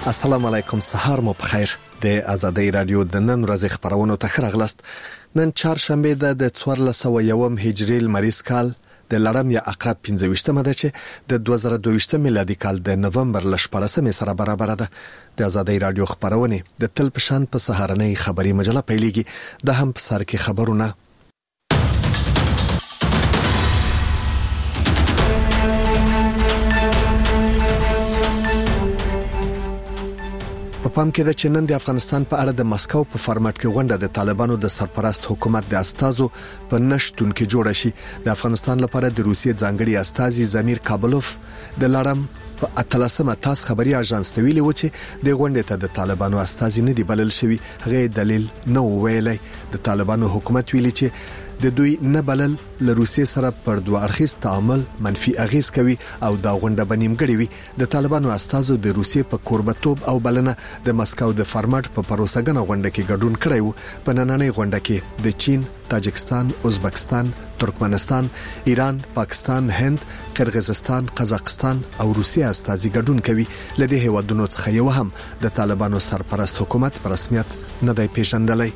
السلام علیکم، سهار مو بخیر. د آزادۍ رادیو د نن ورځې خبرونو ته ښه. نن چهارشنبه د 1401 هجري لمریز کال د لړم یا عقرب 15مه ده چې د 2022 میلادي کال د نومبر ل 14مې سره برابر ده. د آزادۍ رادیو خبرونه د تل په شان په سهارنۍ خبري مجله پیلېږي. د هم په سر کې خبرونه. په پام کې د چینن د افغانستان په اړه د مسکو په فارمټ کې غونډه د طالبانو د سرپرست حکومت د استازو په نشټون کې جوړه شي. د افغانستان لپاره د روسیې ځانګړي استازي زمیر کابلوف د لړم په 13مه تاس خبري اژانس ته ویلي و چې د غونډې ته د طالبانو استازي نه دی بلل شوی. هغه دلیل نه ویلي. د طالبانو حکومت ویلي چې د دوی نه بلل له روسیې سره پر دوه اړخیز تعامل منفي اغیز کوي او دا غونډه بنیمګړې وي. د طالبانو استازو د روسیې په کوربتوب او بلنه د مسکو د فارمټ په پروسګنه غونډه کې ګډون کړی وو. په نننۍ غونډه کې د چین، تاجکستان، ازبکستان، ترکمنستان، ایران، پاکستان، هند، قرغیزستان، قزاقستان او روسیې استازي ګډون کوي. لدې هیوادونو څخه یو هم د طالبانو سرپرست حکومت په رسمیت نه دی پیژندلی.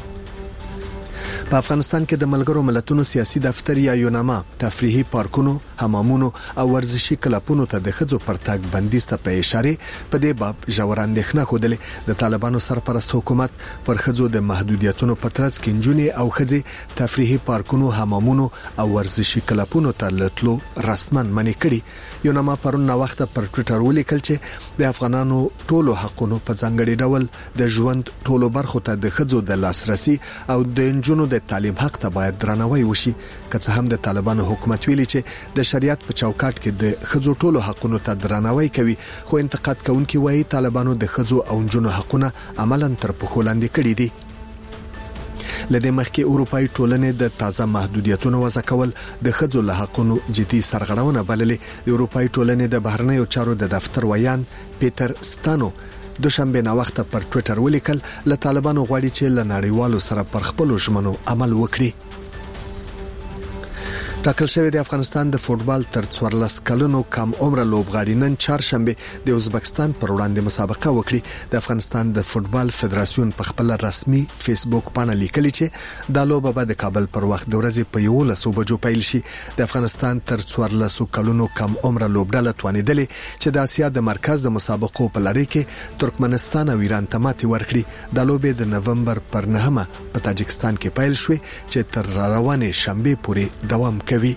په افغانستان کې د ملګرو ملتونو سیاسي دفتر یا یوناما تفریحي پارکونو، حمامونو او ورزشي کلبونو ته د خځو پر تګ بندیز ته په اشاره په دې باب ژور اندېښنه خوده. د طالبانو سرپرست حکومت پر خځو د محدودیتونو په ترڅ کې نجونې او خځې تفریحي پارکونو، حمامونو او ورزشي کلبونو ته لټلو رسمن منې کړي. یوناما پرون نو وخت پر ټوئیټر ولیکل چې د افغانانو ټولو حقونو په ځانګړي ډول د ژوند ټولو برخو ته د خځو د لاسرسي او د نجونو د تعلیم حق ته باید درناوی وشي. که څه هم د طالبانو حکومت ویلي چې د شریعت په چوکاټ کې د خځو ټولو حقونو ته درناوی کوي، خو انتقاد کوونکي وایي طالبانو د خځو او نجونو حقونه عملاً تر پښو لاندې کړي دي. لدې مخکې اروپאי ټولنې د تازه محدودیتونو وضع کول د خځو له حقونو جدي سرغړونه بللې. د اروپאי ټولنې د بهرنیو چارو د دفتر ویان پیټر ستانو دوشنبه نا وخت پر ټوئیټر ولیکل له طالبانو غواړي چې له نړیوالو سره پر خپل ژمنو عمل وکړي. ټاکل شوی د افغانستان د فوتبال تر 14 کلونو کم عمر لوبغاړي نن چهارشنبه د ازبکستان پر وړاندې مسابقه وکړي. د افغانستان د فوتبال فدراسیون په خپل رسمي فیسبوک باندې لیکلي چې د لوبه به د کابل پر وخت د ورځې په 11 بجو پیل شي. د افغانستان تر 14 کلونو کم عمر لوبډله توانیدلې چې د اسیا د مرکز د مسابقو په لړۍ کې ترکمنستان او ایران ته ماتې ورکړي. د لوبې د نومبر پر 9مه په تاجکستان کې پیل شوې چې تر روانې شنبه پورې دوام کوي.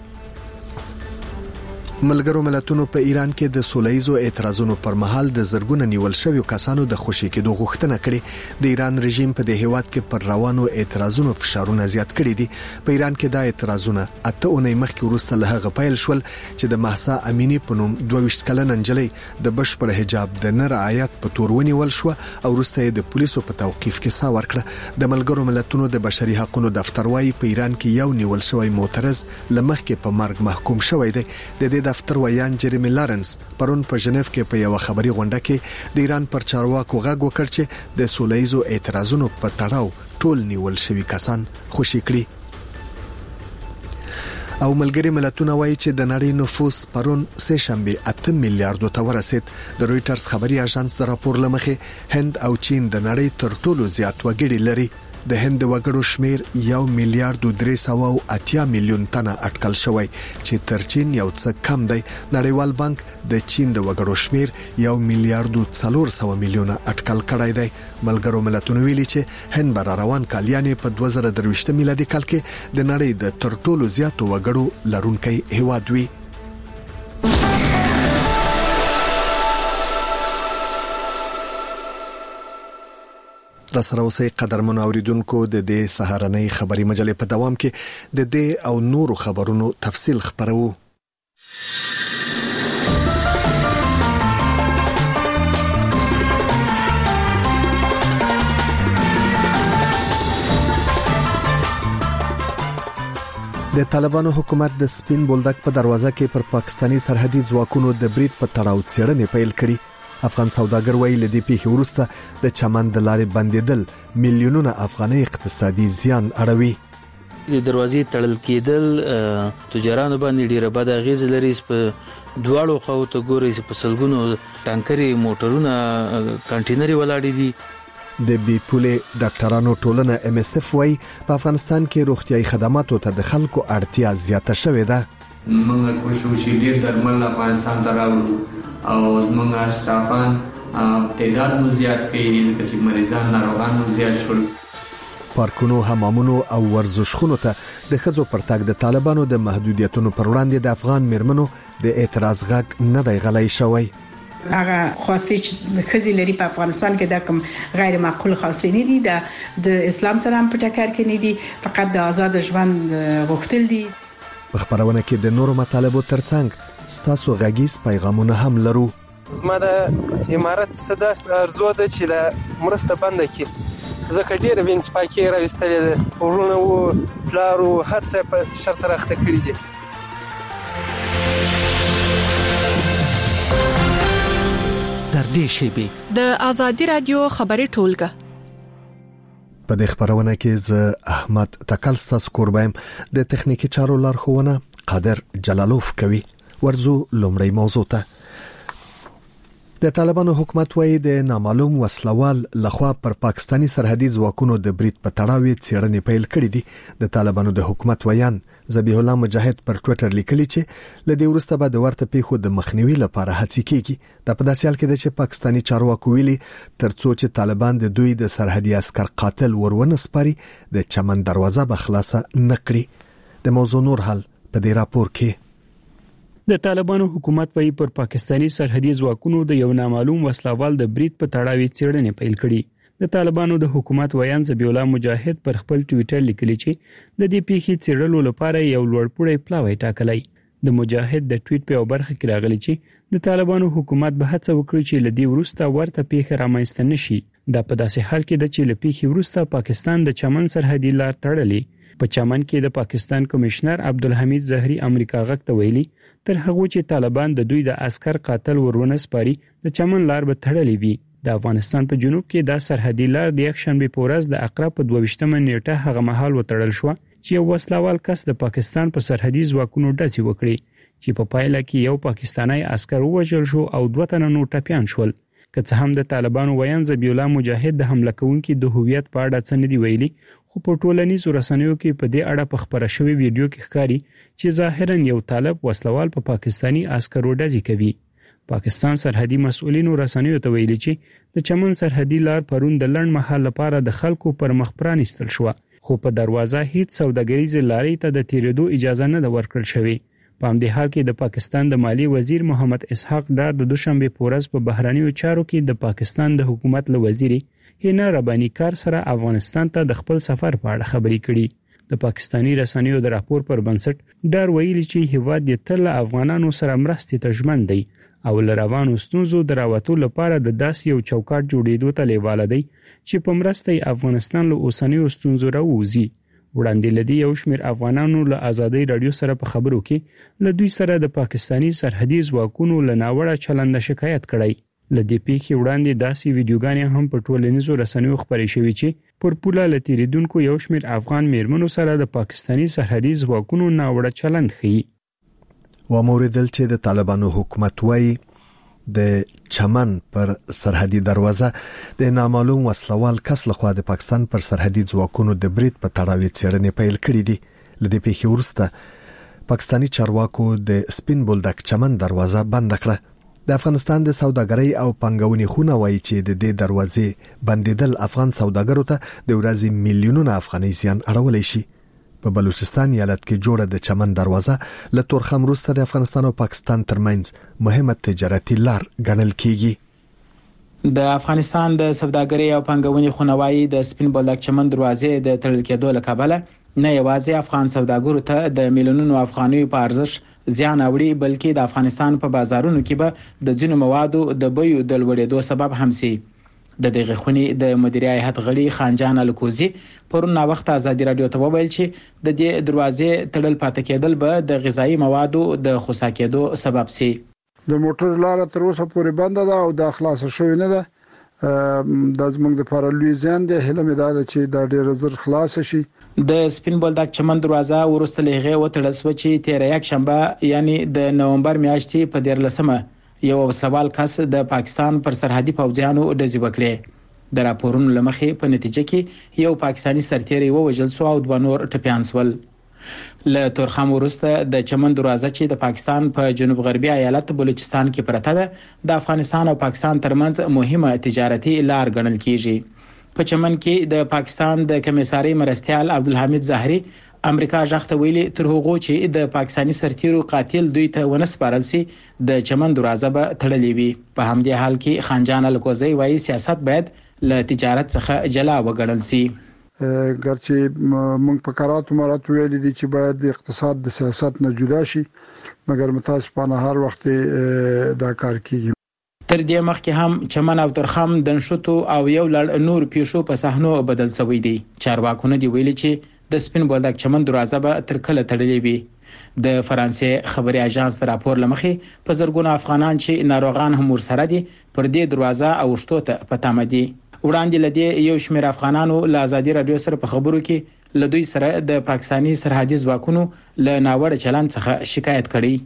ملګرو ملتونو په ایران کې د سولهیزو اعتراضونو پر مهال د زرګونو نیول شویو کسانو د خوشي کېدو غوښتنه کړې. د ایران رژیم په د هیواد کې پر روانو اعتراضونو فشارونه زیات کړي دي. په ایران کې دا اعتراضونه اته اونۍ مخکې وروسته له هغه پیل شول چې د مهسا امینی په نوم 22 کلنه نجلۍ د بشپړ حجاب د نه رعایت په تور ونیول شو او وروسته د پولیسو په توقیف کې سا ورکړه. د ملګرو ملتونو د بشري حقوقو دفتر وايي په ایران کې یو نیول شوی معترض لمخکې په مرګ محکوم شوی دی. د دفتر ویان جریمی لارنس پرون په ژنیف کې په یو خبري غونډه کې د ایران پر چارواکو غږ وکړ چې د سولهیزو اعتراضونو په تړاو ټول نیول شوی کسان خوشي کړي. او ملګری ملتونه وایي چې د نړۍ نفوس پرون سه شنبه 8 میلیارډ ته ورسید. د رويټرز خبري اژانس د راپور لمخې هند او چین د نړۍ تر ټولو زیات وګړي لري. د هند وګړو شمیر 1 میلیارډ 380 میلیون تنه اټکل شوی چې تر چین یو څه کم دی. نړیوال بانک د چین د وګړو شمیر 1 میلیارډ 400 میلیون اټکل کړی دی. ملګرو ملتونو ویلي چې هند بر روان کال یعنی په 2023 میلادي کال کې د نړۍ د تر ټولو زیاتو وګړو لرونکي هیواد وي. را سره اوسئ قدرمنو اوریدونکو. د دې سهارنۍ خبري مجلې په دوام کې د دې او نورو خبرونو تفصیل خبرو. د طالبانو حکومت د سپین بولدک په دروازه کې پر پاکستانی سرحدي ځواکونو د برید په تړاو څېړنې پیل کړې. افغان سوداګر ویل د پیښې وروسته د چمن د لارې بندیدل میلیونونه افغاني اقتصادي زیان اړوي. د دروازې تړل کېدل تجارانو باندې ډیره بد اغیز لري. په دواړو خواو ته ګوري چې په سلګونو ټانکري موټرونه کانټینري ولاړ دي. د بي پولې ډاکټرانو ټولنه MSF وايي په افغانستان کې روغتيایي خدماتو ته د خلکو اړتیا زیاته شوې ده. موږ کوشش ډیر درمل افغانستان ته راوړو او موږ استافان تعداد مو زیات کړي چې مریضان ناروغان مو زیات شول. پارکونو، حمامونو او ورزشخونو ته د ښځو پر تګ د طالبانو د محدودیتونو پر وړاندې د افغان میرمنو د اعتراض غږ نه دی غلی شوی. هغه خاصه چې خزي لري په افغانستان کې د کوم غیر معقول خاصه نه دي د اسلام سره هم په ټکر کې نه دي، فقط د آزاد ژوند غوښتل دي. په خبرونه کې د نورو مطالبو ترڅنګ ستاسو غږیز پیغامونه هم لرو. زما د امارت صده ارزو ده چې د مرسته بنده کې زکه ډیره وینځ پاکي راوستلې ده، ورونه او پلارو هر څه په شر سره اخته کړی دي. در دې شیبه د ازادي رادیو خبري ټولګه په دې خبرونه کې ز احمد تکلستاس کوربایم د تخنیکی چارو لارښوونه قادر جلالوف کوي. ورزو لومړی موضوع ته. د طالبانو حکومت وايي د نامعلوم وسلوال لخوا پر پاکستانی سرحدي ځواکونو د برید په تړاو څېړنې پیل کړې دي. د طالبانو د حکومت ویان ذبیح الله مجاهد پر ټوئیټر لیکلي چې لدې ورسته به د ورته پیښو د مخنیوي لپاره هڅې کیږي. د په داسې حال کې چې پاکستانی چارواکو ویلي ترڅو چې طالبان د دوی د سرحدي عسكر قاتل ورونه سپاري د چمن دروازه به خلاصه نکړي. د موضوع نور حل په دې راپور کې. د طالبانو حکومت وايي پر پاکستانی سرحدي ځواکونو د یو نامعلوم وسلوال د برید په تړاو څېړنې پیل کړي. د طالبانو د حکومت ویان ذبیح الله مجاهد پر خپل ټوئیټر لیکلي چې د دې پیښې څېړلو لپاره یو لوړپوړی پلاوی ټاکلی. د مجاهد د ټوئیټ په برخه کې راغلی چې د طالبانو حکومت به هڅه وکړي چې لدی ورسته ورته پیښه رامنځته نشي. دا په داسې حال کې د چې لپیښې ورسته پاکستان د چمن سرحدي لار تړلې. په چمن کې د پاکستان کمشنر عبدالحمید زهري امریکا غږ ته ویلي تر هغه چې طالبان د دوی د عسكر قاتل ورونه سپاري د چمن لار به تړلې وي. د افغانستان په جنوب کې د سرحدي لار د یکشنبه په ورځ د اقرا په 22مه نیټه هغه مهال وتړل شو چې یو وسلوال کس د پاکستان په سرحدي ځواکونو ډزې وکړي چې په پایله کې یو پاکستانی عسكر وژل شو او 2 تنه نور ټپيان شول. که څه هم د طالبانو ویان ذبیح الله مجاهد د حمله کوونکو د هویت په اړه څه نه دی ویلي، خو په ټولنیزو رسنیو کې په دې اړه په خبره شوی ویډیو کې ښکاري چې ظاهرا یو طالب وسلوال په پاکستانی عسكرو ډزې کوي. پاکستان سرحدي مسؤلینو رسنیو ته ویلي چې د چمن سرحدي لار پرون د لړن مهال لپاره د خلکو پر مخ پرانیستل شو، خو په دروازه هیڅ سوداګریز لارې ته د تیریدو اجازه نه ورکړل شوې. په همدې حال کې د پاکستان د مالی وزیر محمد اسحاق ډار د دوشنبه په ورځ په بهرنیو چارو کې د پاکستان د حکومت له وزیري هینا ربانی کار سره افغانستان ته د خپل سفر په اړه خبرې کړي. د پاکستانی رسنیو د راپور پر بنسټ ډار ویلي چې هیواد د تل افغانانو سره مرستې ته ژمن دی او لروانو ستونزو دراوتو لپاره د داس یو چوکاټ جوړېدو ته لیواله دی چې په مرسته افغانستان له اوسنیو ستونزو راووزي. وړاندې لدی یو شمېر افغانانو له ازادي رادیو سره په خبرو کې له دوی سره د پاکستانی سرحدي ځواکونو له ناوړه چلند شکایت کړی. لدی پیښې وړاندې داسې ویډیوګانې هم په ټولنیزو رسنیو خبرې شوې چې پر پوله لتیریدونکو یو شمېر افغان میرمنو سره د پاکستانی سرحدي ځواکونو ناوړه چلند ښيي. وموریدل چې د طالبانو حکومت وايي د چمن پر سرحدي دروازه د نامعلوم وسلوال کس لخوا د پاکستان پر سرحدي ځواکونو د برید په تړاو څېړنې پیل کړې دي. لدې پیښې وروسته پاکستانی چارواکو د سپین بولدک چمن دروازه بند کړه. د افغانستان د سوداګرۍ او پنګونې خونه وایي چې د دې دروازې بندیدل افغان سوداګرو ته د ورځې میلیونونه افغانۍ زیان اړولی شي. په بلوچستان ایالت کې جوړه د چمن دروازه له تورخم وروسته د افغانستان او پاکستان ترمنځ مهمه تجارتي لار ګڼل کیږي. د افغانستان د سوداګرۍ او پنګونې خونه وایي د سپین بولدک چمن دروازې د تړل کېدو له کبله نه یوازې افغان سوداګرو ته د میلیونونو افغانیو په ارزښت زیان اوړي، بلکې د افغانستان په بازارونو کې به د ځینو موادو د بیو د لوړېدو سبب هم شي. د دغه خونې د مدیریت هیئت غړي خانجان الکوزي پرون وخت ازادي رادیو ته وویل چې د دې دروازې تړل پاتې کېدل به د غذایی موادو د خسا کېدو سبب شي. د موټر لار تر اوسه پورې بند ده او د خلاص شوی نه ده. د زموږ لپاره لوی زیان دی. هله مې دا چې دا ډېر زر خلاص شي. د سپین بولدک چمن دروازه ورسته لغه وتړل شو چې 13 شنبه یعنی د نومبر میاشتې په 14مه یو وسلوال کس د پاکستان پر سرحدي پوځیانو ډزې وکړې. د راپورونو لمخې په نتیجه کې یو پاکستانی سرتیری ووژل شو او 2 نور ټپیان شول. له تورخم ورسته د چمن دروازه چې د پاکستان په جنوب غربي ایالت بلوچستان کې پرته ده د افغانستان او پاکستان ترمنځ مهمه تجارتي لار ګڼل کیږي. په چمن کې د پاکستان د کمیساري مرستيال عبدالحمید ظاهري امریکا ځخته ویلي تر هغه چې د پاکستانی سرتیرو قاتل دوی ته ونسپارل سي د چمن دروازه به تړلې وي. په همدې حال کې خانجان الکوزی وايي سیاست باید له تجارت څخه جلا وګڼل سي. ګرچې موږ په قراراتو مراتو ویل دي چې باید د اقتصاد د سیاست نه جدا شي مګر متاسفانه هر وخت دا کار کیږي. تر دې مخکې هم چمن او تورخم د نشټو او یو لړ نور پیښو په صحنو بدل شوی دي. چارواکونه دی ویلي چې د سپین بولدک چمن دروازه به تر کله تړلې وي. د فرانسې خبري اژانس راپور لمخې په زرګونو افغانان چې ناروغان هم ورسره دي پر دې دروازه او شتو ته پټامه دي. وړاندې لدې یو شمېر افغانانو له آزادي رادیو سره په خبرو کې له دوی سره د پاکستانی سرحدي ځواکونو له ناوړه چلند څخه شکایت کړي.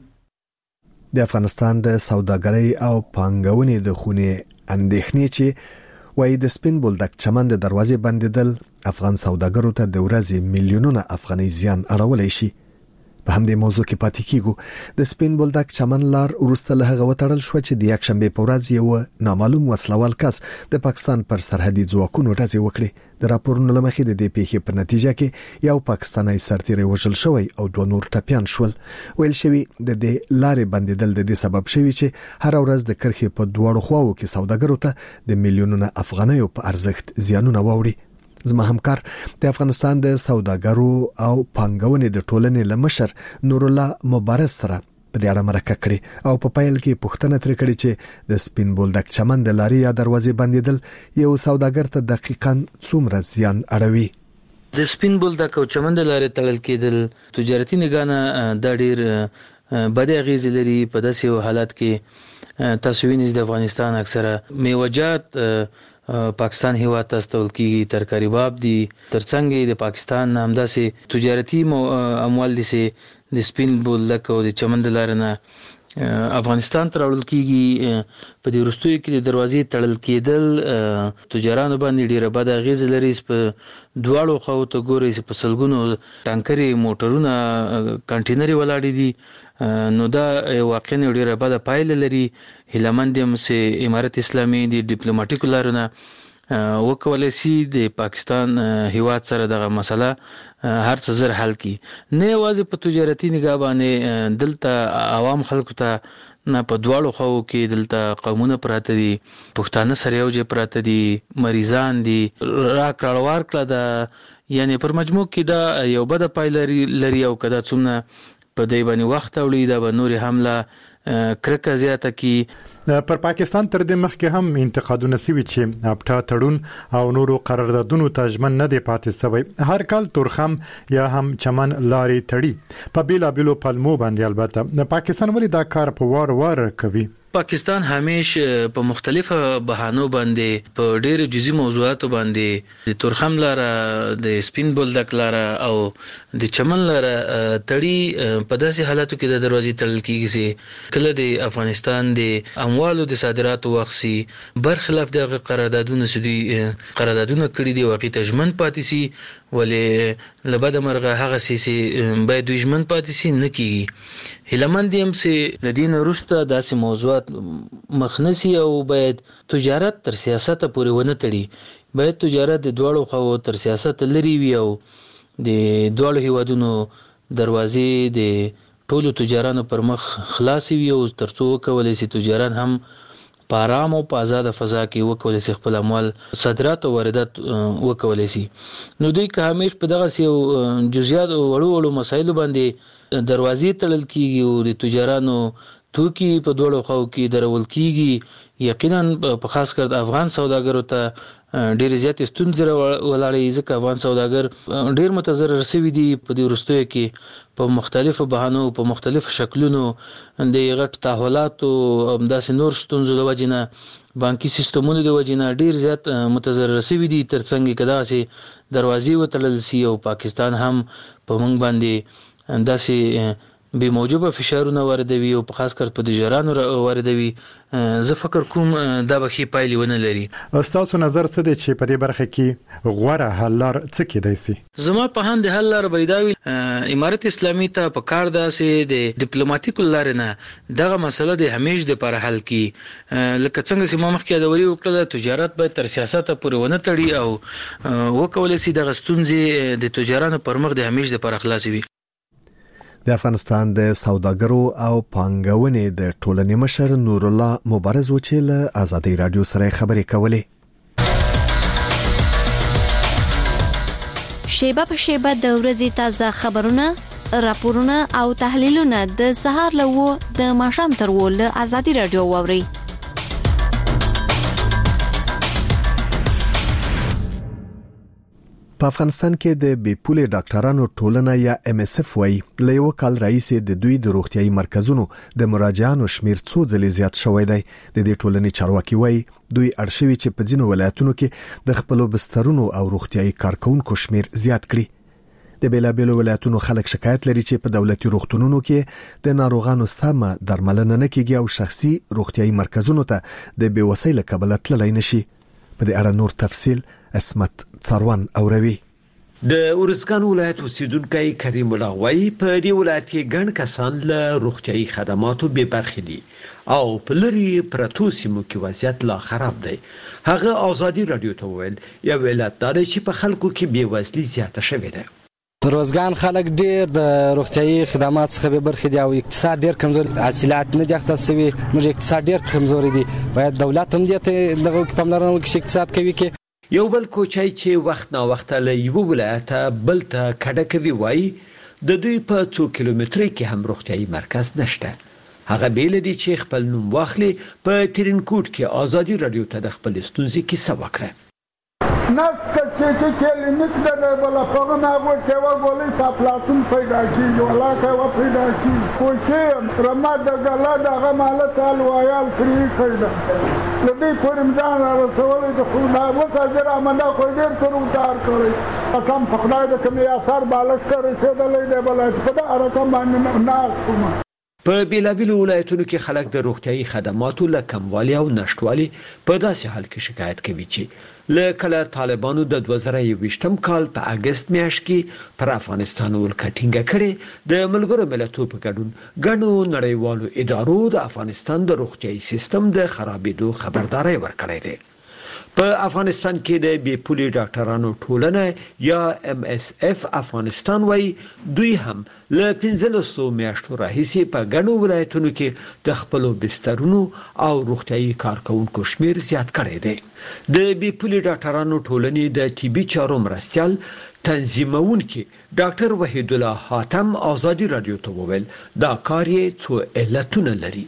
د افغانستان د سوداګرۍ او پانګونې د خونې اندېښنې چې وایي د سپین بولدک چمن د دروازې بندیدل افغان سوداګرو ته د ورځې میلیونونه افغانۍ زیان اړولی شي. په همدې موضوع کې پاتې کیږو. د سپین بولدک چمن لار ورسته له هغه وتړل شو چې د یک شنبه په ورځ یو نامعلوم وسلوال کس د پاکستان پر سرحدي ځواکونو ډزې وکړې. د راپورونو لمخې د دې پیښې په نتیجه کې یو پاکستانی سرتیری وژل شوی او 2 نور ټپیان شول. ویل شوی د دې لارې بندیدل د دې سبب شوی چې هر ورځ د کرخې په دوړو خواو کې سوداګرو ته د میلیونونو افغانیو په ارزښت زیانونه واوړي. زما همکار د افغانستان د سوداګرو او پانګونې د ټولنې لمشر نور الله مبارز سره په دې اړه مرکه کړې او په پایل کې پوښتنه ترې کړې چې د سپین بولدک چمن د لارې یا دروازې بندیدل یو سوداګر ته دقیقاً څومره زیان اړوي. د سپین بولدک او چمن د لارې تړل کېدل تجارتي نگانه د ډېر بد اغیز لري. په داسې حالت کې تاسو وینئ د افغانستان اکثره میوجات پاکستان هیواد ته استول کیږي. ترکاری باب دي ترڅنګ د پاکستان همداسې تجارتي اموال دي چې د سپین بولدک او د چمن د لارې نه افغانستان ته راوړل کیږي. په دې وروستیو کې د دروازې تړل کېدل تجارانو باندې ډیره بد اغیز لري. په دواړو خواو ته ګورئ چې په سلګونو ټانکري موټرونه کنټینري ولاړ دي. نو دا واقعا ډیره بده پایله لري. هیلمند هم چې امارت اسلامي د ډیپلوماټیکو لارو وکولای شي د پاکستان هیواد سره دغه مسله هر څه زر حل کی. نه یوازې په تجارتي نگاه باندې دلته عوام خلکو ته نه په دواړو خواو کې دلته قومونه پراته دي. پښتانه سره یو ځای پراته دي، مریضان دي، راکړوار کړه دا یعنی پر مجموع کې دا یو بده پایله لري. او کدا څومره په دې باندې وخت اوړي دا به نور حمله کرکه زیاته کی. پر پاکستان تر دې مخکې هم انتقادونه سوي چې اپټا تړون او نورو قراردادونو ته ژمن نه دی پاتې شوی. هر کال تورخم یا هم چمن لارې تړي په بیلابیلو پلمو باندې. البته پاکستان ولې دا کار په وار کوي؟ پاکستان همیشه په مختلفه بهانو باندې په ډېر جزئی موضوعاتو باندې د تورخم لاره، د سپین بولدک لاره او د چمن لاره تړي. په داسې حالاتو کې د دروازې تړل کیږي چې کله د افغانستان د اموالو د صادراتو وخصي برخلاف دغه قراردادونه چې قراردادونه کړي دي واقعي تجمن پاتې سي. ولې لبد مرغه هغه سي باید دجمن پاتې سي نه کیږي. هلمند هم سي لدین روسته داسې موضوعات مخنسی او باید تجارت تر سیاست پورې ونه تړي. باید تجارت د دواړو خواو تر سیاست لري وي او د دواړو هیوادونو دروازې د ټولو تجارانو پر مخ خلاص وي او ترڅو وکولای شي تجاران هم په آرام او په آزاد فضا کې وکولای شي خپل اموال صادرات او واردات وکولای شي. نو دوی که همیش په دغه یو جزئیات او وړو مسایلو باندې دروازې تړل کیږي او د تجارانو توکي په دوړو خو کې درول کیږي یقینا په خاص کر د افغان سوداګرو ته ډېر زیات ستونزې ولاړې ځکه افغان سوداګر ډېر متضرر شوي دي په دې وروستیو کې په مختلفو بهانو په مختلفو شکلونو د غټ تحولات او همداسې نور ستونزو له وجې نه بانکي سیستمونو د وجې نه ډېر زیات متضرر شوي دي ترڅنګ کې داسې دروازې وتړل سي او پاکستان هم په موږ باندې داسې به موجوده فشارونه واردوي او په خاص کر په تجارانو واردوي. زه فکر کوم دا به خې پایلې ونه لري. تاسو نظر څه دی چې په دې برخه کې غوړه حل لار څه کېدای شي؟ زما په هند حل لار بيداوي امارت اسلامي ته په کار داسې د ډیپلوماټیک لارې نه دغه مسله د همیش د پر حل کی لکه څنګه چې ما مخکې د وری وکړه تجارت به تر سیاست پورې ونه تړي او وکول شي د غستونځي د تجارانو پر مخ د همیش د پر خلاصي وي. د افغانستان د سوداګرو او پانګونې د ټولنې مشر نور الله مبارز وچیل آزادۍ رادیو سره خبرې کولې. شیبه په شیبه د ورځې تازه خبرونه، راپورونه او تحلیلونه د سهار له د ماښام تر ول آزادۍ رادیو واوري. په افغانستان کې د بیپولي ډاکټرانو ټولنه یا MSF وای له یو کال راهیسې د دوی د روغتيایي مرکزونو د مراجعانو شمیر څو ځلې زیات شوی دی. د دې ټولنې چارواکي وای دوی ارشوي چې په ځینو ولایتونو کې د خپل بسترونو او روغتيایي کارکونکو شمیر زیات کړي. د بیلابیلو ولایتونو خلک شکایت لري چې په دولتي روغتونونو کې د ناروغانو سمه درملنه نه کیږي او شخصي روغتيایي مرکزونو ته د بیوسۍ له کبله تللی نشي. په دې اړه نور تفصیل اسمت څاروان اوروي. د ورزګان ولایت اوسیدونکو کریم الله وای په دې ولایت کې ګڼ کسان له روغتيایي خدماتو بې برخې دي او په لري پرتو سیمو کې وضعیت لا خراب دی. هغه آزادي رادیو ته ویل یو ولایت دا چې په خلکو کې بې وزلي زیاته شوې ده. روزګان خلک ډیر د روغتيایي خدمات څخه به برخې دي او اقتصاد ډیر کمزور حاصلات نه دي خاصوي موږ اقتصاد ډیر کمزور دي. باید دولت هم دې ته دغه پاملرنه وکړي اقتصاد کوي کې یو بل کوچای چې وخت نا وخت له یو ولایت بل ته کډه کوي وای د دوی په 2 کیلومترۍ کې هم روغتيایي مرکز نشته. هغه بیل دي چې خپل نوم واخلي په ترینکوټ کې آزادي رادیو ته د خپل ستونزې کیسه وکړه. نسکه چې کلینیک د بل په نامه کې ورغولې تاسو پیدا کیږي ولا کا پیدا کیږي کوچې رما د غلا دغه مالت الوایال فری کړه لدی پرمدان راځول د خدا وساجر امنه خو ډیر تر وتار کړی کم خدای د کمی اثر بالښت کړی چې د لید بل په دا رقم باندې نه کوم. په بیلابیلو ولایتونو کې خلک د روغتيایي خدماتو له کموالي او نشټوالي په داسې حال کې شکایت کوي چې لکه طالبانو د 2021م کال په اگست میاشت کې پر افغانستان ولکټینګ کړي د ملګرو ملتونو په ګډون غنو نړیوالو ادارو د افغانستان د روغتيایي سیستم د خرابېدو خبرداري ورکړې ده. په افغانستان کې د بیپولي ډاکټرانو ټولنه یا MSF افغانستان وای دوی هم له 1500 میاشتو راهیسې په ګڼو ولایتونو کې د خپل بسترونو او روغتيایي کارکونکو شمیر زیات کړی دی. د بیپولي ډاکټرانو ټولنې د TB چارو مرستيال تنظیمونکي ډاکټر وحید الله حاتم آزادي رادیو ته وویل دا کار یې څو علتونه لري.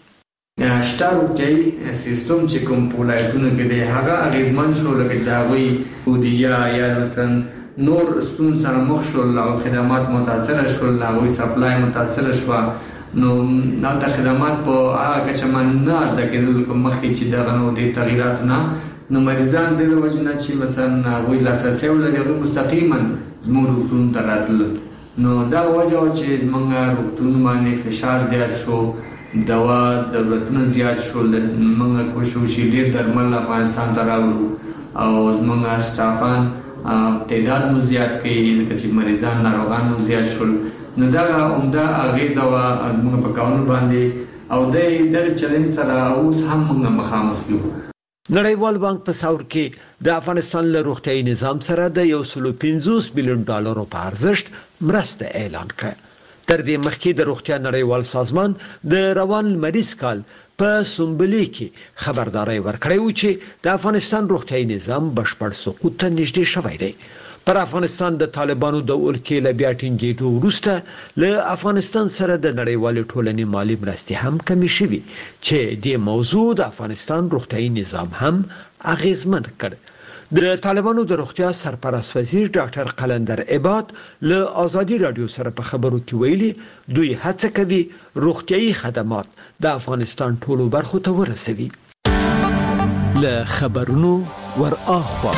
روغتیایي سیستم چې کوم په ولایتونو کې دی هغه اغیزمن شو لکه دا وی بودیجه یا مثلا نور ستون سره مخ شول او خدمات متاثر شول او سپلای متاثر شو نو د خدمات په هغه چې من نه ځکه کوم مخکې چې دا غنو دي تغیرات نه نو مریضان د وجنه چې مثلا وی لاساسي ولګي مستقیما زموږ روغتون ته راتل نو دا وجه چې زمونږ روغتون باندې فشار زیات شو دوا ضرورتونه زیات شول موږ کوشش ډیر درمل افغانستان ته راوړو او موږ استافان تعداد مو زیات کړي چې مریضان ناروغان مو زیات شول نو دا عمده اغیزه وا موږ په قانون باندې او د چیلنج سره اوس هم موږ مخامخ یو. نړیوال بانک په ثور کې د افغانستان له روغتيایي نظام سره د 150 بلین ډالرو په ارزښت مرسته اعلان کړه. تر دې مخکې د روغتیا نړیوال سازمان د روان مریض کال په سومبلي کې خبرداري ورکړې و چې د افغانستان روغتيایي نظام بشپړ سقوط ته نږدې شوی دی. پر افغانستان د طالبانو د ورکې له بیا ټینګېدو وروسته له افغانستان سره د نړیوال ټولنې مالی مرستې هم کمی شوي چې د موضوع د افغانستان روغتیايي نظام هم اغیزمن کړ. د طالبانو د روغتیا سرپرست وزیر ډاکټر قلندر عباد له آزادي رادیو سره په خبرو کې ویلي دوی هڅه کوي روغتیايي خدمات د افغانستان ټولو برخو ته ورسوي. له خبرونو ور اخوا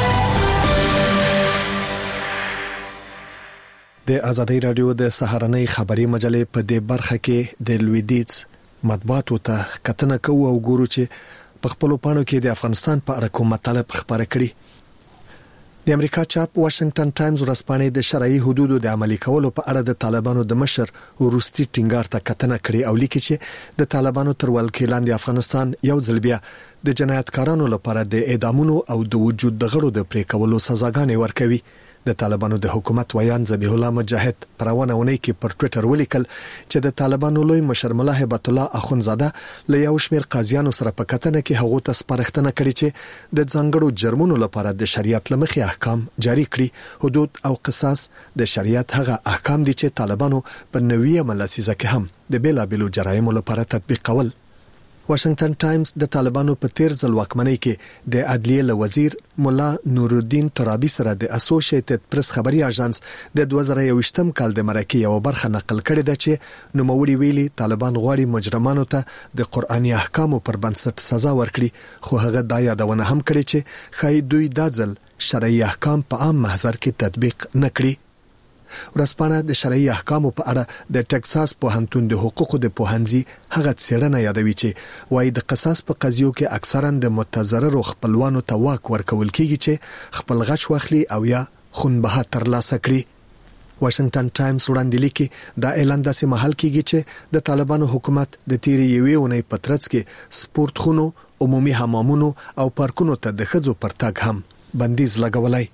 د آزادي رادیو د سهارنۍ خبري مجلې په دې برخه کې د لویدیز مطبوعاتو ته کتنه کوو او ګورو چې په خپل پاڼو کې د افغانستان په اړه کوم مطالب خبره کړي. د امریکا چاپ واشنگټن ټایمز ورځپاڼې د شرعي حدودو د عملي کولو په اړه د طالبانو د مشر وروستي ټینګار ته کتنه کړي او لیکي چې د طالبانو تر ولکې لاندې افغانستان یو ځل بیا د جنایتکارانو لپاره د اعدامونو او د وجود د غړو د پرې کولو سزاګانې ورکوي. د طالبانو د حکومت ویان ذبیح الله مجاهد پرونه ونی کې پر ټوئیټر ولیکل چې د طالبانو لوی مشر ملا هیبت الله اخونزاده له یو شمېر قاضیانو سره په کتنه کې هغه ته سپارښتنه کړې چې د ځانګړو جرمونو لپاره د شریعت لمخې احکام جاری کړي. حدود او قصاص د شریعت هغه احکام دي چې طالبانو په 90 لسیزه کې هم د بیلابېلو جرایمو لپاره تطبیق کول. واشنگټن ټایمز د طالبانو په تیر ځل واکمنۍ کې د عدلیه له وزیر مولا نور الدین ترابی سره د اسوسییټډ پریس خبري اژانس د 2021م کال د مرکه یو برخه نقل کړې ده چې نوموړي ویلي طالبان غواړي مجرمانو ته د قرآني احکامو پر بنسټ سزا ورکړي، خو هغه دا یادونه هم کړې چې خای دوی د ځل شرعي احکام په عام محضر کې تطبیق نکړي. ورځپاڼه د شرعي احکامو په اړه د ټکساس پوهنتون د حقوقو د پوهنځي هغه څېړنه یادوي چې وايي د قصاص په قضیو کې اکثرا د متضرر خپلوانو ته واک ورکول کیږي چې خپل غچ واخلي او یا خونبه ترلاسه کړي. واشنگټن ټایمز وړاندې لیکي دا اعلان داسې مهال کیږي چې د طالبانو حکومت د تیرې یوې اونۍ په ترڅ کې سپورت خونو، عمومي حمامونو او پارکونو ته د ښځو پر تګ هم بندیز لګولای.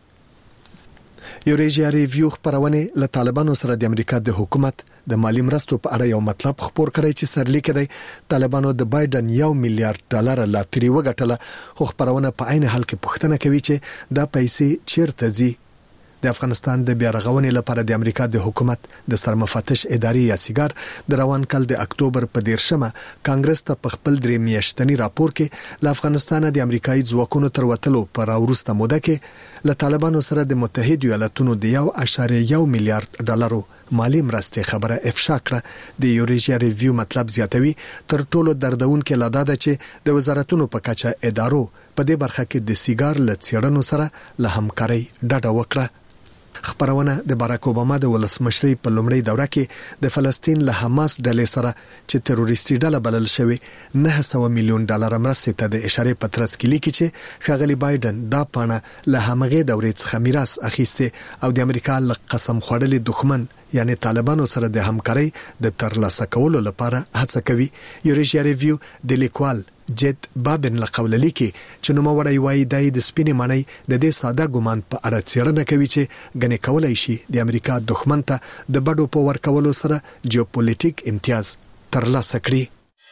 یوریشیا ریویو خبرونه له طالبانو سره د امریکا د حکومت د مالی مرستو په اړه یو مطلب خبر کړی چې سرلیک دی طالبانو د بایدن $1 میلیارډ لاتري وګټله، خو خبرونه په عین حال کې پوښتنه کوي چې دا پیسې چیرته ځي. د افغانستان د بیا رغونې لپاره د امریکا د حکومت د سرمفتش ادارې یا سیګار د روان کال د اکتوبر په 13مه کانګرس ته په خپل درې میاشتنی راپور کې له افغانستان د امریکایي ځواکونو تر وتلو پر وروسته موده کې له طالبانو سره د متحده ایالاتونو د $1.1 میلیارډ مالی مرستې خبره افشا کړه. د یوریشیا ریویو مطلب زیاتوي تر ټولو دردونکې لا ده چې د وزارتونو په کچه ادارو په دې برخه کې د سیګار له څېړنو سره له همکارۍ ډډه وکړه. خبرونه د باراک اوباما د ولسمشرۍ په لومړۍ دوره کې د فلسطین له حماس ډلې سره چې تروریستي ډله بلل شوی $900 میلیون مرستې ته د اشاره پترڅ کې لیکي چې ښاغلي بایدن دا پاڼه له همغه دورې څخه میراث اخیسته او د امریکا له قسم خوړلې دښمن یعنی طالبانو سره د همکارۍ د ترلاسه کولو لپاره هڅه کوي. یوریشیا ریویو د لیکوال جد بابن لقول لیکي چې نو موړی وای د سپینې معنی د دې ساده ګمان په اړه څېړنه کوي چې غنې کولای شي د امریکا دښمن ته د بډو په ورکولو سره جیوپولیټیک امتیاز ترلاسه کړي.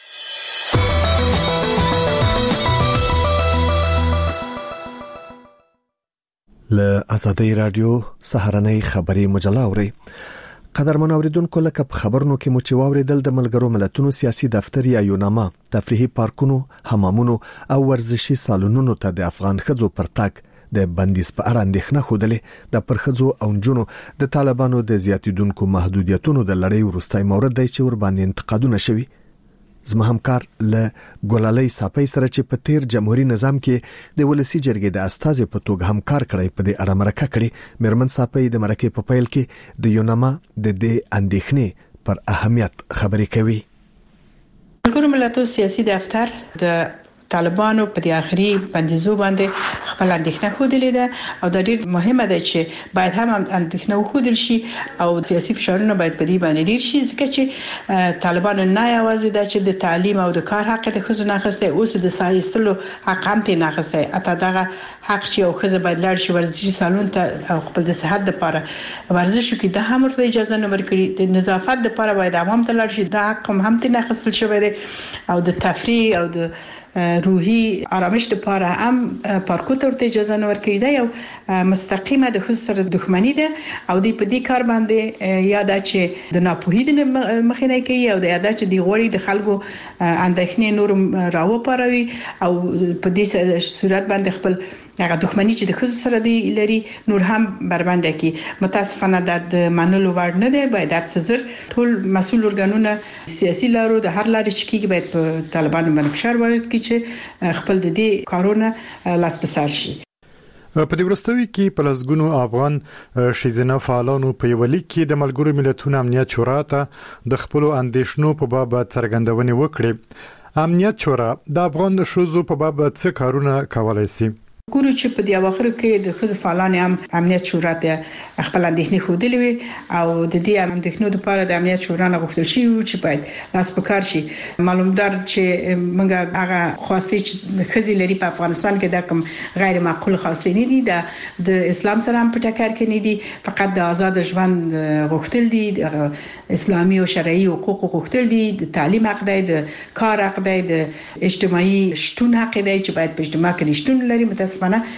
له آزادي رادیو سهارنۍ خبري مجله اوري. قدرمن اوریدونکو لکه په خبرونو کې مو چې واوریدل د ملګرو ملتونو سیاسي دفتر یا یوناما تفریحي پارکونو، حمامونو او ورزشي سالونونو ته د افغان ښځو پر تګ د بندیز په اړه اندېښنه خوده د پرخځو او جنونو د طالبانو د زیاتیدونکو محدودیتونو د لړۍ وروستۍ مورد دی چې ور باندې انتقادونه شوي. زما همکار له ګلالۍ صاحب سره چې په تیر جمهوریت نظام کې د ولسی جرګې د استاذ په توګه همکار کړی په دې اړه مرکه کړي. مرمن صاحب د مرکه په پیل کې د یوناما د دې اندېښنې پر اهمیت خبرې کوي. ملګرو ملتونو سیاسي دفتر د طالبانو په دې اخري بندیزو باندې خپل اندېښنه خوده ده او د ډېر مهمه ده چې باید هم اندېښنه وخودل شي او سیاسي فشارونه باید په دې باندې ډېر شي ځکه چې طالبانو نه یوازې د چې د تعلیم او د کار حق د خزو نه خسته اوس د سایستلو حق هم ته نه خسته اته دغه حق چې او خزه باید لاړ شي ورزشي سالون ته او خپل د صحت لپاره ورزش کې د هم ورته اجازه نه ورکړي د نظافت لپاره باید عوام ته لاړ شي دا حق هم ته نه خسته شوی دی او د تفریح او د روحي آرامش لپاره هم پارکو ته ورته اجازه نه ورکړي دا یو مستقیمه د خصوص سره دښمنی ده او د په دې کار باندې یا د چې د ناپوهیدنه مخینه کوي او د یاد چې د غوړي د خلکو اندېښنې نور راوپاروي او په دې صورت باندې خپل هغه دښمنی چې د خصوص سره دی لري نور هم بربنده کی متاسفانه د منلو وړ نه دی باید در سزر ټول مسول ارګانونه سیاسي لارو د هر لارې چې باید په طالبانو باندې فشار وارد کړي چې خپل د دې کارونه لاس په سر شي. په دې ورستوي کې پلسګونو افغان شیزنه فعالانو په یو لیک کې د ملګرو ملتونو امنیت شورا ته د خپل اندیشنو په باب څرګندونې وکړې. امنیت شورا د افغان شوزو په باب څه کارونه کولای شي؟ ګورو چې په دې اواخر کې د خزو فعالان هم امنیت شورا ته خپل اندېښنې خوده وي او د دې اندېښنو لپاره د امنیت شورا نه غوښتل شي چې باید لاس په کار شي. معلومدار چې موږ هغه خواسته چې خزي لري په افغانستان کې د کوم غیر معقول خواسته نه دي د اسلام سره هم په ټکر کې نه دي فقط د آزاد ژوند غوښتل دي د اسلامي او شرعي حقوق غوښتل دي د تعلیم حق دی د کار حق دی د اجتماعي شتون حق دی چې باید په اجتماع کې شتون لري. متاسفانه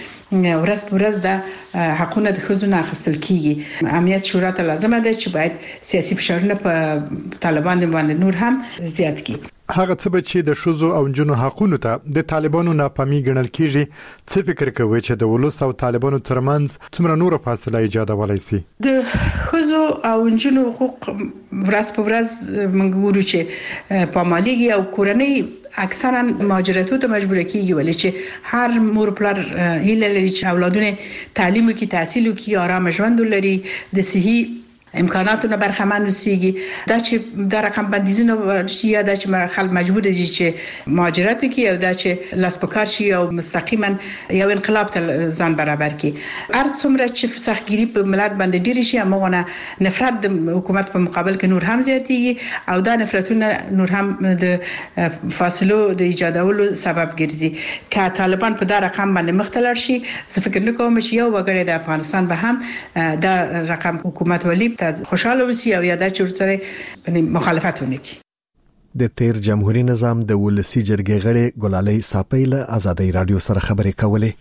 ورځ په ورځ د حقوقو د خزونه اخیستل کیږي. امنیت شورا ته لازمه ده چې باید سیاسي فشارونه په طالبانو باندې نور هم زیات کړي. هغه څه چې د شوزو او جنو حقوقو ته د طالبانو ناپامي ګڼل کیږي څه فکر کوي چې د ولس او طالبانو ترمنځ څومره نور فاصله ایجادولای شي؟ د خزو او جنو حقوق ورځ په ورځ موږ ګورو چې په ماليږي او کورنۍ اکثرا مهاجرتو ته مجبور کیږي ولې چې هر مور پلار هیله لري چې اولادونه تعلیم کوي تحصیل کوي آرام ژوند لري د صحي امکاناتونه برخمن وسیږي دا چې د رقم بندیزونه ورشي یا دا چې خلک مجبور دي چې مهاجرت وکړي او دا چې لاس په کار شي او مستقیما یو انقلاب ته ځان برابر کړي. هر څومره چې سختګيري په ملت باندې ډیر شي همغه نفرت د حکومت په مقابل کې نور هم زیاتېږي او دا نفرتونه نور هم د فاصلو د ایجادولو سبب ګرځي. که طالبان په دا رقم باندې مختلف شي زه فکر نه کوم چې یو وګړی د افغانستان به هم دا رقم حکومت ولی خوشاله وسی او یاد چې ورسره مخالفت ونکړي. د تیر جمهوریت نظام د ولسی جرګې غړي ګلالۍ صاپیل آزادۍ رادیو سره خبرې کولې.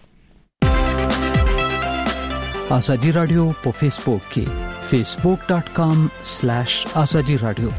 آزادۍ رادیو په فیسبوک کې facebook.com/azadi radio.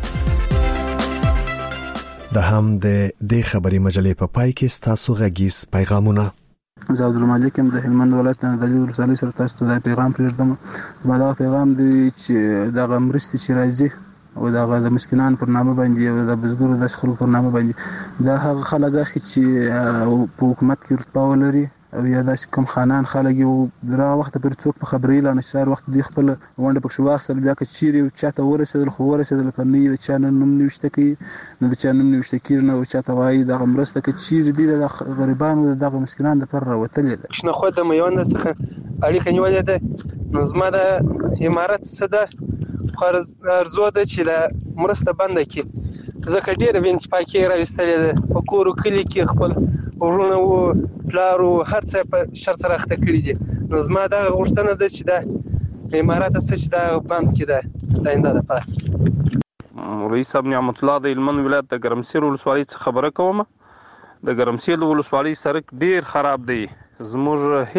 د هم د خبري مجلې په پای کې ستاسو غږیز پیغامونه. زه عبدالمالک ام د هلمند ولایت نه د ولسوالۍ سره تاسو ته د پیغام پرېږدم. زما پیغام دی چې د غمرستي چې راځي او د مسکینان پر نامه باندې او د بزګرو د خلکو پر نامه باندې دا هغه خلک چې په حکومت کې رتبه ولري او یا د کوم خانان خلک یو درا وخت پر څوک په خبرې لا نشار وخت دی خپل ونده پښه واخل بیا که چیرې او چاته ورسېدل خو ورسېدل کني د چانه نوم نوشته کی نه د چانه نوم نوشته کی نه او چاته وایي د غمرسته کې چیرې دی د غریبانو د مسکینان د پر راوتلې ده. شنه خو د میوند څخه اړیکه نیولې ده نو زما د امارات صدا فرض ارزو ده چې د مرسته بنده کی ځکه ډیر وینځ پاکي راوستلې ده په کورو کلی کې خپل ورونه و پلارو هر څه په شر سره اخته کړی دي. نو زما دا غوښتنه ده چې د امارات څخه چې دا بند کړي د آینده لپاره. رئیس ابن نعمت الله د هلمند ولایت د ګرمسیر ولسوالۍ څخه خبره کوم. د ګرمسیر ولسوالۍ سړک ډیر خراب دی. زموږ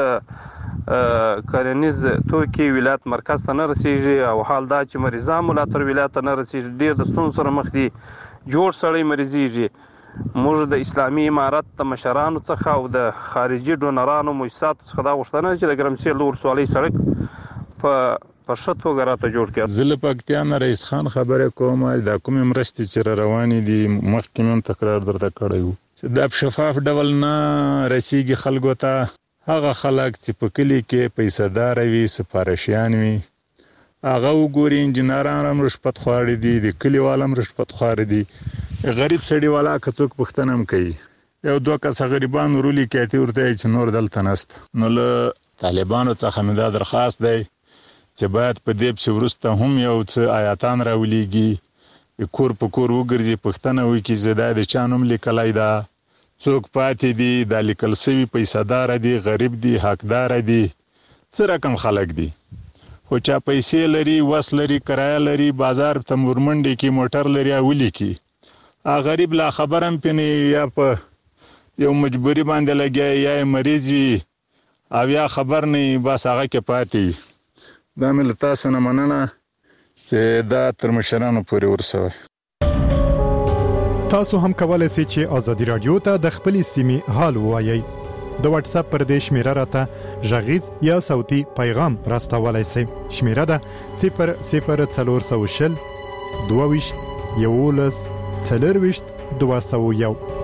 هیڅ کرنیز توکي ولایت مرکز ته نه رسیږي او حال دا چې مریضان ملاتړ ولایت ته نه رسیږي ډیر د ستونزو سره مخ دي. جوړ سړی مریضیږي. موږ د اسلامي امارت د مشرانو څخه او د خارجي ډونرانو مؤسساتو څخه دا غوښتنه چې د ګرمسیر ولسوالۍ سړک په ښه توګه راته جوړ کړي. زه له پکتیا نه رئیس خان خبره کوم. د کومې مرستې چې روانې دي مخکې هم تکرار درته کړی وو چې د شفاف ډول نه رسیږي خلکو ته. هغه خلک چې په کلی کې پیسې دار وي سپارښیان وي هغه وګوري انجنیران هم رشوت خوري دي د کلیوال هم رشوت خوري دي. غریب سړی والا که څوک پښتنه هم کوي یو دوه کسه غریبان ورولي کېته ورته چې نور دلته نست. نو له طالبانو څخه مې دا درخواست دی چې باید په دې پسې وروسته هم یو څه آیاتان راولیږي کور په کور وګرځي پښتنه وکړي چې دا د چا نوم لیکلی ده څوک پاتې دي دا لیکل سوي پیسهداره دي غریب دي حقداره دي څه رقم خلک دي خو چا پیسې لري وس لري کرایه لري بازار ته ورمنډي کې موټر لري ولیکي غریب لا خبرم پني یا په یو مجبوری باندې لګي یا مریض وي او یا خبر نه بس هغه کې پاتې دا مل تاسو نه مننه چې دا تر مشرانو پورې ورسوي. تاسو هم کولای شئ چې ازادي رادیو ته د خپلې سیمې حال ووایئ. د واتس اپ پر دې شمیره راته غږیز یا صوتي پیغام راستولای شئ. شمیره ده 00420 22 11 201.